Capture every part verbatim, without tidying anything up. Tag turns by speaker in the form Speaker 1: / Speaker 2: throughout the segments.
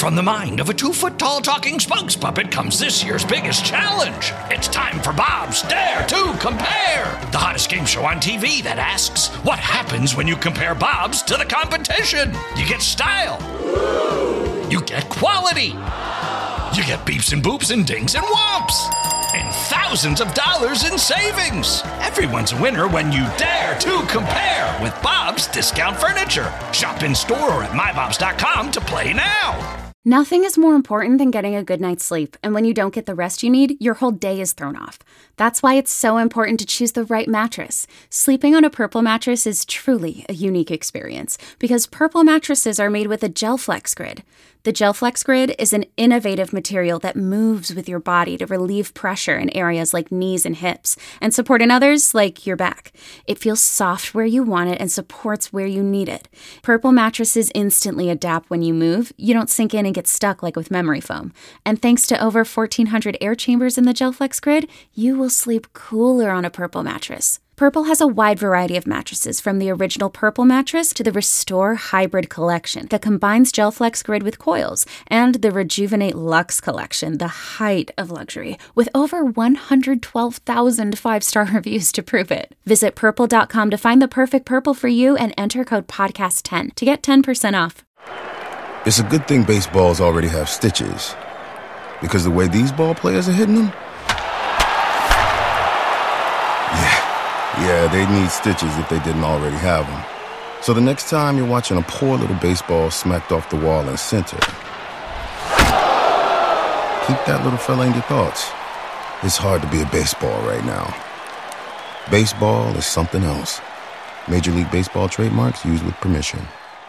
Speaker 1: From the mind of a two-foot-tall talking spokes puppet comes this year's biggest challenge. It's time for Bob's Dare to Compare, the hottest game show on T V that asks, what happens when you compare Bobs to the competition? You get style. You get quality. You get beeps and boops and dings and whomps. And thousands of dollars in savings. Everyone's a winner when you dare to compare with Bob's Discount Furniture. Shop in store or at my bobs dot com to play now.
Speaker 2: Nothing is more important than getting a good night's sleep, and when you don't get the rest you need, your whole day is thrown off. That's why it's so important to choose the right mattress. Sleeping on a Purple mattress is truly a unique experience, because Purple mattresses are made with a GelFlex Grid. The GelFlex Grid is an innovative material that moves with your body to relieve pressure in areas like knees and hips, and support in others like your back. It feels soft where you want it and supports where you need it. Purple mattresses instantly adapt when you move. You don't sink in and get stuck like with memory foam. And thanks to over fourteen hundred air chambers in the GelFlex Grid, you will sleep cooler on a Purple mattress. Purple has a wide variety of mattresses, from the original Purple mattress to the Restore Hybrid collection that combines GelFlex Grid with coils, and the Rejuvenate Luxe collection, the height of luxury, with over one hundred twelve thousand five-star reviews to prove it. Visit purple dot com to find the perfect Purple for you and enter code podcast ten to get ten percent off.
Speaker 3: It's a good thing baseballs already have stitches, because the way these ball players are hitting them, yeah. Yeah, they need stitches if they didn't already have them. So the next time you're watching a poor little baseball smacked off the wall in center, keep that little fella in your thoughts. It's hard to be a baseball right now. Baseball is something else. Major League Baseball trademarks used with permission.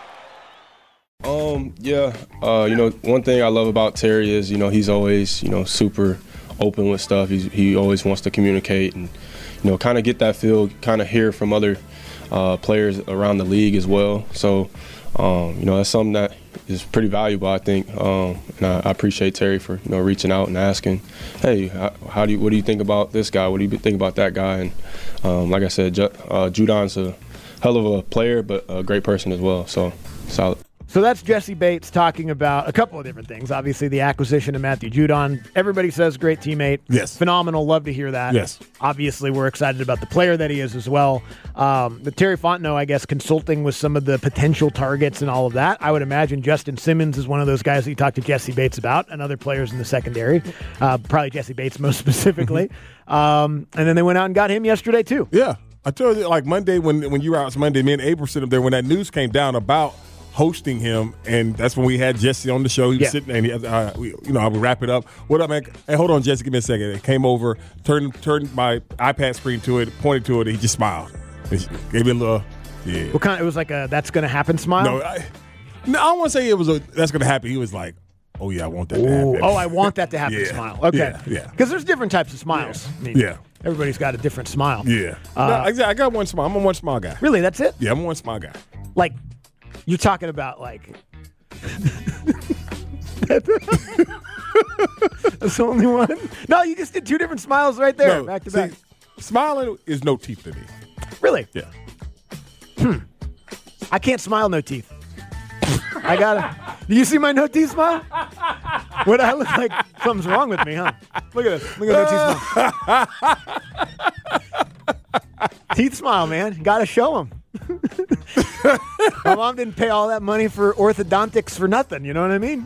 Speaker 4: Um, yeah, uh, you know, one thing I love about Terry is, you know, he's always, you know, super open with stuff. He's, he always wants to communicate and, you know, kind of get that feel, kind of hear from other uh, players around the league as well. So, um, you know, that's something that is pretty valuable, I think. Um, and I, I appreciate Terry for, you know, reaching out and asking, hey, how, how do you, what do you think about this guy? What do you think about that guy? And um, like I said, Ju- uh, Judon's a hell of a player, but a great person as well. So, solid.
Speaker 5: So that's Jesse Bates talking about a couple of different things. Obviously, the acquisition of Matthew Judon. Everybody says great teammate.
Speaker 6: Yes.
Speaker 5: Phenomenal. Love to hear that.
Speaker 6: Yes.
Speaker 5: Obviously, we're excited about the player that he is as well. Um, the Terry Fontenot, I guess, consulting with some of the potential targets and all of that. I would imagine Justin Simmons is one of those guys that you talked to Jesse Bates about, and other players in the secondary. Uh, probably Jesse Bates most specifically. um, and then they went out and got him yesterday, too.
Speaker 6: Yeah. I told you, like Monday, when when you were out Monday, me and April sitting up there, when that news came down about hosting him, and that's when we had Jesse on the show. He was
Speaker 5: yeah.
Speaker 6: sitting there, and he, uh, we, you know, I would wrap it up. What up, man? Hey, hold on, Jesse, give me a second. It came over, turned turned my iPad screen to it, pointed to it, and he just smiled. He gave me a little, yeah.
Speaker 5: What kind? It was like a "that's going to happen" smile.
Speaker 6: No, I, no, I don't want to say it was a "that's going to happen." He was like, "Oh yeah, I want that
Speaker 5: Ooh,
Speaker 6: to happen."
Speaker 5: Oh, I want that to happen.
Speaker 6: yeah.
Speaker 5: Smile. Okay.
Speaker 6: Yeah. Yeah.
Speaker 5: Because there's different types of smiles.
Speaker 6: Yeah.
Speaker 5: I mean,
Speaker 6: yeah.
Speaker 5: Everybody's got a different smile.
Speaker 6: Yeah.
Speaker 5: Uh,
Speaker 6: no, exactly. I got one smile. I'm a one smile guy.
Speaker 5: Really? That's it?
Speaker 6: Yeah, I'm a one smile guy.
Speaker 5: Like, you're talking about like. That's the only one? No, you just did two different smiles right there,
Speaker 6: no,
Speaker 5: back to
Speaker 6: see,
Speaker 5: back.
Speaker 6: Smiling is no teeth to me.
Speaker 5: Really?
Speaker 6: Yeah.
Speaker 5: Hmm. I can't smile, no teeth. I gotta. Do you see my no teeth smile? What I look like? Something's wrong with me, huh? Look at this. Look at no teeth smile. Teeth smile, man. Gotta show them. My mom didn't pay all that money for orthodontics for nothing. You know what I mean?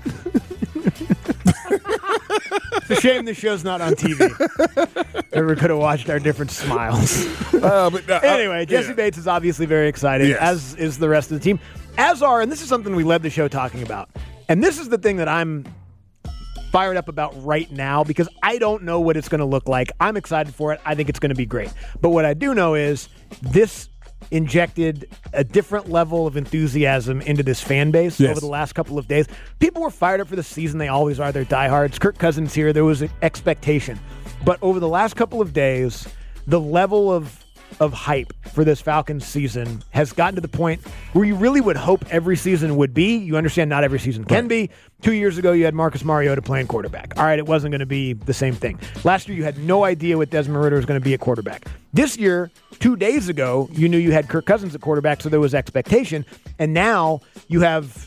Speaker 5: It's a shame this show's not on T V. Ever could have watched our different smiles.
Speaker 6: uh, but, uh,
Speaker 5: anyway, Jesse
Speaker 6: yeah.
Speaker 5: Bates is obviously very excited,
Speaker 6: yes.
Speaker 5: as is the rest of the team. As are, and this is something we led the show talking about, and this is the thing that I'm fired up about right now because I don't know what it's going to look like. I'm excited for it. I think it's going to be great. But what I do know is this injected a different level of enthusiasm into this fan base yes. over the last couple of days. People were fired up for the season. They always are. They're diehards. Kirk Cousins here. There was an expectation. But over the last couple of days, the level of of hype for this Falcons season has gotten to the point where you really would hope every season would be. You understand not every season can right. be. Two years ago, you had Marcus Mariota playing quarterback. All right, it wasn't going to be the same thing. Last year, you had no idea what Desmond Ridder was going to be at quarterback. This year, two days ago, you knew you had Kirk Cousins at quarterback, so there was expectation. And now you have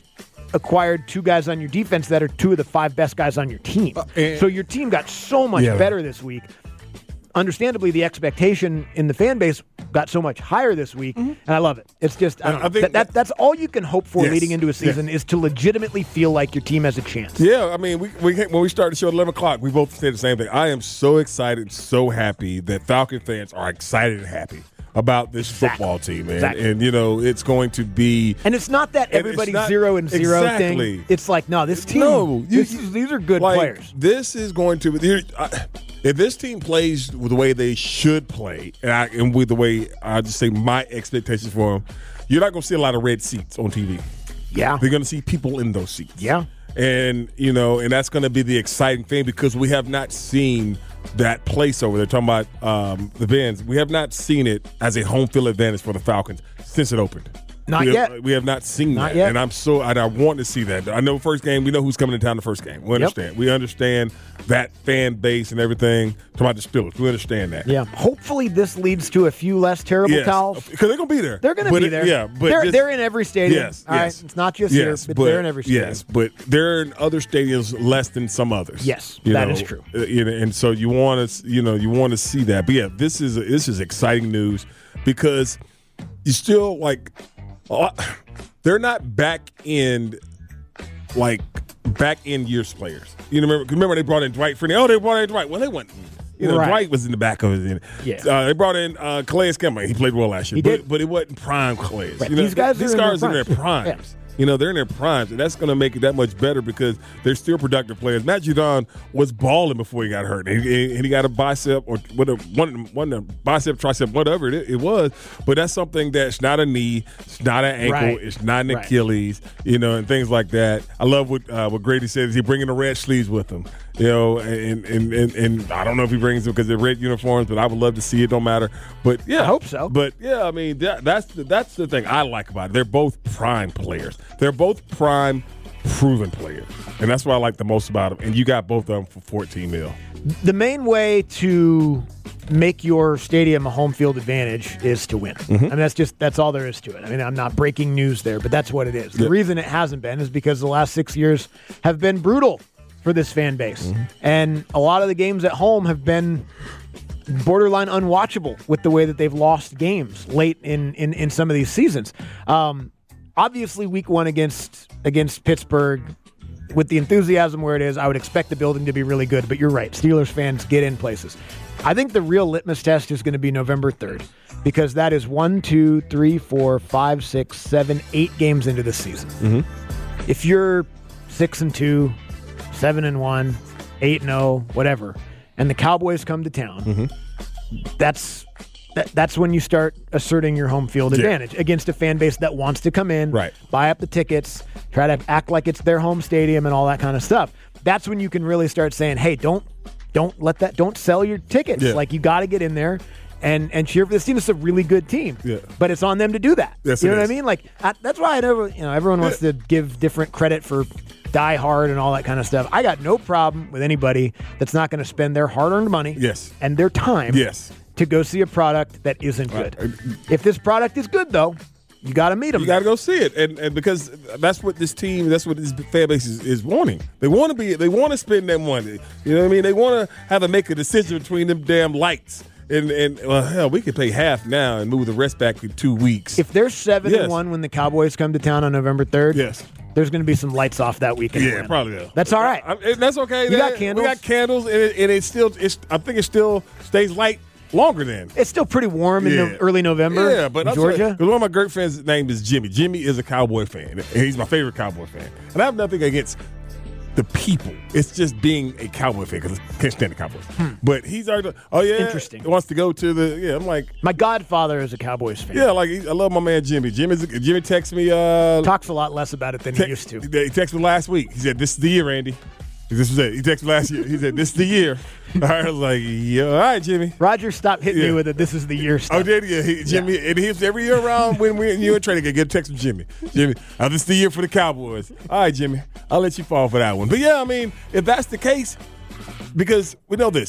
Speaker 5: acquired two guys on your defense that are two of the five best guys on your team.
Speaker 6: Uh, and,
Speaker 5: so your team got so much
Speaker 6: yeah.
Speaker 5: better this week. Understandably, the expectation in the fan base got so much higher this week, mm-hmm. and I love it. It's just I don't
Speaker 6: I
Speaker 5: know.
Speaker 6: think
Speaker 5: that, that, that's all you can hope for
Speaker 6: yes,
Speaker 5: leading into a season
Speaker 6: yes.
Speaker 5: is to legitimately feel like your team has a chance.
Speaker 6: Yeah, I mean, we, we when we started the show at eleven o'clock, we both said the same thing. I am so excited, so happy that Falcon fans are excited and happy about this
Speaker 5: exactly.
Speaker 6: football team, man.
Speaker 5: Exactly.
Speaker 6: And, you know, it's going to be –
Speaker 5: And it's not that everybody's not, zero and zero
Speaker 6: exactly.
Speaker 5: thing. It's like, no, this team,
Speaker 6: no, you,
Speaker 5: this is, these are good
Speaker 6: like,
Speaker 5: players.
Speaker 6: This is going to – if this team plays with the way they should play, and, I, and with the way I just say my expectations for them, you're not going to see a lot of red seats on T V.
Speaker 5: Yeah.
Speaker 6: You're going to see people in those seats.
Speaker 5: Yeah.
Speaker 6: And, you know, and that's going to be the exciting thing because we have not seen that place over there, talking about um, the Benz. We have not seen it as a home field advantage for the Falcons since it opened.
Speaker 5: Not
Speaker 6: we
Speaker 5: yet.
Speaker 6: Have, we have not seen
Speaker 5: not
Speaker 6: that.
Speaker 5: Yet.
Speaker 6: And I'm so, and I want to see that. I know first game, we know who's coming to town the first game. We understand. Yep. We understand that fan base and everything. Talking about the Steelers. We understand that.
Speaker 5: Yeah. Hopefully this leads to a few less terrible
Speaker 6: yes.
Speaker 5: towels.
Speaker 6: Because they're going to be there.
Speaker 5: They're going to be
Speaker 6: it,
Speaker 5: there.
Speaker 6: Yeah. But
Speaker 5: they're,
Speaker 6: just,
Speaker 5: they're in every stadium.
Speaker 6: Yes.
Speaker 5: All
Speaker 6: yes.
Speaker 5: right? It's not just
Speaker 6: yes,
Speaker 5: here, but,
Speaker 6: but
Speaker 5: they're in every stadium.
Speaker 6: Yes. But they're in other stadiums less than some others.
Speaker 5: Yes.
Speaker 6: You
Speaker 5: that
Speaker 6: know,
Speaker 5: is true.
Speaker 6: And so you want to, you know, you want to see that. But yeah, this is, this is exciting news because you still like, uh, they're not back end, like back end years players. You know, remember, remember they brought in Dwight Freeney. Oh, they brought in Dwight. Well, they went. You know,
Speaker 5: right.
Speaker 6: Dwight was in the back of it.
Speaker 5: Yeah.
Speaker 6: Uh, they brought in uh, Calais Campbell. He played well last year,
Speaker 5: he
Speaker 6: but,
Speaker 5: did.
Speaker 6: but it wasn't prime Calais.
Speaker 5: Right.
Speaker 6: You know,
Speaker 5: these guys,
Speaker 6: these
Speaker 5: are
Speaker 6: guys
Speaker 5: in
Speaker 6: are in their primes.
Speaker 5: Yeah.
Speaker 6: You know, they're in their primes, and that's going to make it that much better because they're still productive players. Matt Judon was balling before he got hurt, and he, and he got a bicep or whatever, one, one a bicep, tricep, whatever it, it was. But that's something that's not a knee, it's not an ankle,
Speaker 5: right.
Speaker 6: it's not an
Speaker 5: right.
Speaker 6: Achilles, you know, and things like that. I love what uh, what Grady said is he bringing the red sleeves with him, you know, and and, and, and I don't know if he brings them because they're red uniforms, but I would love to see it. Don't matter, but yeah,
Speaker 5: I hope so.
Speaker 6: But yeah, I mean that, that's the, that's the thing I like about it. They're both prime players. They're both prime, proven players, and that's what I like the most about them. And you got both of them for fourteen mil.
Speaker 5: The main way to make your stadium a home field advantage is to win. Mm-hmm. I mean, that's just that's all there is to it. I mean, I'm not breaking news there, but that's what it is. The
Speaker 6: yeah.
Speaker 5: reason it hasn't been is because the last six years have been brutal for this fan base, mm-hmm. and a lot of the games at home have been borderline unwatchable with the way that they've lost games late in in, in some of these seasons. Um, Obviously, week one against against Pittsburgh, with the enthusiasm where it is, I would expect the building to be really good. But you're right. Steelers fans get in places. I think the real litmus test is going to be November third because that is one, two, three, four, five, six, seven, eight games into the season. Mm-hmm. If you're six and two, seven and one, eight and zero, whatever, and the Cowboys come to town, mm-hmm. that's That, that's when you start asserting your home field advantage yeah. against a fan base that wants to come in,
Speaker 6: right.
Speaker 5: buy up the tickets, try to act like it's their home stadium and all that kind of stuff. That's when you can really start saying, hey, don't don't let that, don't sell your tickets.
Speaker 6: Yeah.
Speaker 5: Like, you got to get in there and, and cheer for this team. It's a really good team,
Speaker 6: yeah.
Speaker 5: but it's on them to do that.
Speaker 6: Yes,
Speaker 5: you know
Speaker 6: it
Speaker 5: what
Speaker 6: is.
Speaker 5: I mean? Like, I, that's why I never, you know, everyone wants
Speaker 6: yeah.
Speaker 5: to give different credit for Die Hard and all that kind of stuff. I got no problem with anybody that's not going to spend their hard-earned money
Speaker 6: yes.
Speaker 5: and their time
Speaker 6: yes.
Speaker 5: to go see a product that isn't good. If this product is good, though, you got to meet them.
Speaker 6: You got to go see it, and and because that's what this team, that's what this fan base is, is wanting. They want to be, they want to spend that money. You know what I mean? They want to have to make a decision between them damn lights. And and well, hell, we could pay half now and move the rest back in two weeks.
Speaker 5: If they're seven
Speaker 6: yes.
Speaker 5: and one when the Cowboys come to town on November third,
Speaker 6: yes.
Speaker 5: there's going to be some lights off that weekend.
Speaker 6: Yeah, probably will.
Speaker 5: That's all right.
Speaker 6: I, I, that's okay.
Speaker 5: You
Speaker 6: that,
Speaker 5: got candles.
Speaker 6: We got candles, and it, and it still, it's, I think it still stays light longer than.
Speaker 5: It's still pretty warm in
Speaker 6: yeah.
Speaker 5: no, early November.
Speaker 6: Yeah, but
Speaker 5: in
Speaker 6: I'm
Speaker 5: Georgia.
Speaker 6: Because one of my great friends' name is Jimmy. Jimmy is a Cowboy fan, and he's my favorite Cowboy fan. And I have nothing against the people. It's just being a Cowboy fan because I can't stand the Cowboys. Hmm. But he's already, oh yeah,
Speaker 5: interesting.
Speaker 6: He wants to go to the, yeah, I'm like.
Speaker 5: My godfather is a Cowboys fan.
Speaker 6: Yeah, like, I love my man Jimmy. Jimmy's, Jimmy texts me. Uh,
Speaker 5: Talks a lot less about it than
Speaker 6: te-
Speaker 5: he used to.
Speaker 6: He texted me last week. He said, this is the year, Andy. This was it. He texted me last year. He said, this is the year. I was like, yeah, all right, Jimmy.
Speaker 5: Roger stopped hitting
Speaker 6: yeah.
Speaker 5: me with it. This is the year stuff.
Speaker 6: Oh, did he? he Jimmy, yeah. And he was every year around when we you and Trey get a text from Jimmy. Jimmy, oh, this is the year for the Cowboys. All right, Jimmy, I'll let you fall for that one. But yeah, I mean, if that's the case, because we know this,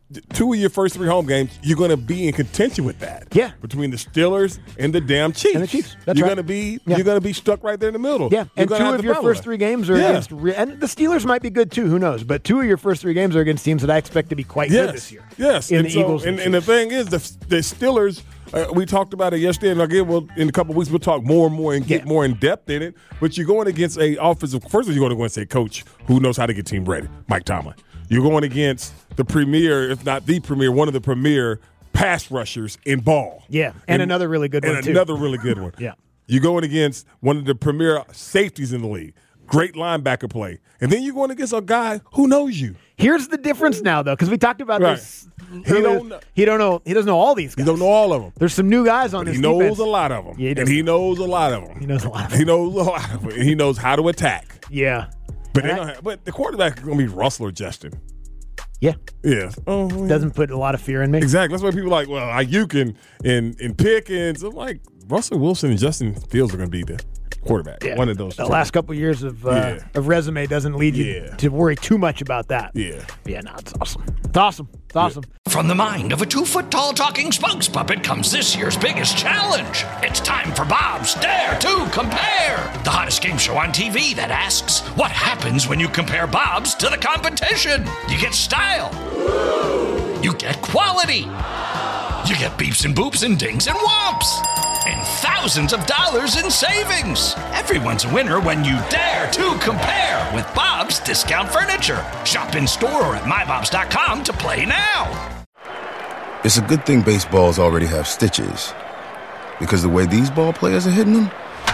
Speaker 6: two of your first three home games, you're going to be in contention with that.
Speaker 5: Yeah.
Speaker 6: Between the Steelers and the damn Chiefs.
Speaker 5: And the Chiefs. That's
Speaker 6: you're
Speaker 5: right.
Speaker 6: going to be
Speaker 5: Yeah.
Speaker 6: you're going to be stuck right there in the middle.
Speaker 5: Yeah,
Speaker 6: You're
Speaker 5: and
Speaker 6: gonna
Speaker 5: two
Speaker 6: have
Speaker 5: of
Speaker 6: to
Speaker 5: your
Speaker 6: battle
Speaker 5: first
Speaker 6: that.
Speaker 5: three games are
Speaker 6: Yeah.
Speaker 5: against, re- and the Steelers might be good too. Who knows? But two of your first three games are against teams that I expect to be quite
Speaker 6: yes.
Speaker 5: good this year.
Speaker 6: Yes,
Speaker 5: in
Speaker 6: and
Speaker 5: the
Speaker 6: so,
Speaker 5: Eagles
Speaker 6: and,
Speaker 5: and,
Speaker 6: and the
Speaker 5: Chiefs.
Speaker 6: thing is, the, the Steelers. Uh, we talked about it yesterday, and again, we'll, in a couple of weeks, we'll talk more and more and get
Speaker 5: Yeah.
Speaker 6: more in depth in it. But you're going against a offensive. First of all, you're going against a coach who knows how to get team ready, Mike Tomlin. You're going against the premier, if not the premier, one of the premier pass rushers in ball.
Speaker 5: Yeah, and, another really good
Speaker 6: and
Speaker 5: one too.
Speaker 6: another really good one.
Speaker 5: Yeah.
Speaker 6: You're going against one of the premier safeties in the league. Great linebacker play, and then you're going against a guy who knows you.
Speaker 5: Here's the difference now, though, because we talked about
Speaker 6: Right.
Speaker 5: this.
Speaker 6: He
Speaker 5: earlier.
Speaker 6: don't know-
Speaker 5: He don't know. He doesn't know all these
Speaker 6: You
Speaker 5: guys.
Speaker 6: don't know all of them.
Speaker 5: There's some new guys on
Speaker 6: But
Speaker 5: this
Speaker 6: he knows
Speaker 5: defense.
Speaker 6: a lot of them.
Speaker 5: Yeah, he does.
Speaker 6: and he knows a lot of them.
Speaker 5: He knows a lot of
Speaker 6: He
Speaker 5: them.
Speaker 6: knows a lot of them. And he knows how to attack.
Speaker 5: Yeah.
Speaker 6: But they
Speaker 5: And
Speaker 6: don't
Speaker 5: I-
Speaker 6: have, but the quarterback is going to be Russell or Justin.
Speaker 5: Yeah.
Speaker 6: Yeah. Oh, yeah.
Speaker 5: Doesn't put a lot of fear in me.
Speaker 6: Exactly. That's why people are like, well, Ayuk and, and, and Pickens. I'm like, Russell Wilson and Justin Fields are going to be the quarterback.
Speaker 5: Yeah.
Speaker 6: One of those.
Speaker 5: The
Speaker 6: two.
Speaker 5: last couple of years of uh,
Speaker 6: Yeah.
Speaker 5: of resume doesn't lead you
Speaker 6: Yeah.
Speaker 5: to worry too much about that.
Speaker 6: Yeah.
Speaker 5: Yeah, no, it's awesome. It's awesome. It's awesome.
Speaker 1: From the mind of a two-foot-tall talking spokes puppet comes this year's biggest challenge. It's time for Bob's Dare to Compare, the hottest game show on T V that asks, what happens when you compare Bob's to the competition? You get style. You get quality. You get beeps and boops and dings and whomps. And thousands of dollars in savings. Everyone's a winner when you dare to compare with Bob's Discount Furniture. Shop in store or at my bobs dot com to play now.
Speaker 3: It's a good thing baseballs already have stitches. Because the way these ball players are hitting them?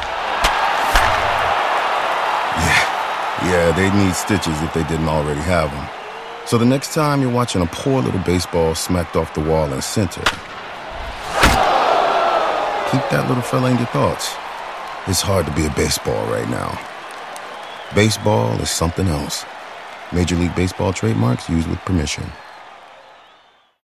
Speaker 3: Yeah, yeah, they need stitches if they didn't already have them. So the next time you're watching a poor little baseball smacked off the wall in center, keep that little fella in your thoughts. It's hard to be a baseball right now. Baseball is something else. Major League Baseball trademarks used with permission.